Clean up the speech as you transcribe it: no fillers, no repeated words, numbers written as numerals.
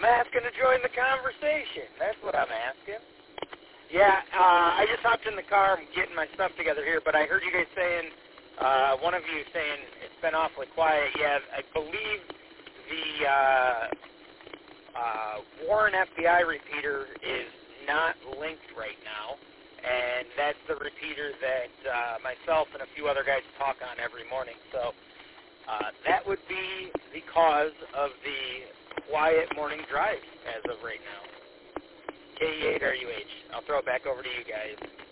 I'm asking to join the conversation. That's what I'm asking. Yeah, I just hopped in the car. I'm getting my stuff together here, but I heard you guys saying, one of you saying it's been awfully quiet. Yeah, I believe the Warren FBI repeater is not linked right now, and that's the repeater that myself and a few other guys talk on every morning. So that would be the cause of the quiet morning drive as of right now. K8RUH. I'll throw it back over to you guys.